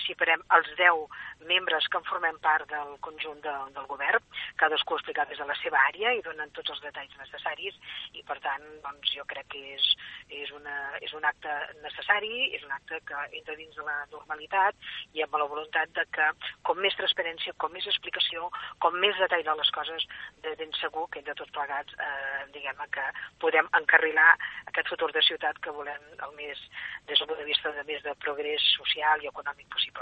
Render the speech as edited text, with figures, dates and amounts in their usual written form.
participarem els 10 membres que en formem part del conjunt del govern, cadascú explicat des de la seva àrea i donen tots els detalls necessaris, i per tant doncs, jo crec que és un acte necessari, és un acte que entra dins de la normalitat i amb la voluntat de que com més transparència, com més explicació, com més detall de les coses, de ben segur que entre tots plegats diguem que podem encarrilar aquest futur de ciutat que volem des del punt de vista de més de progrés social i econòmic possible.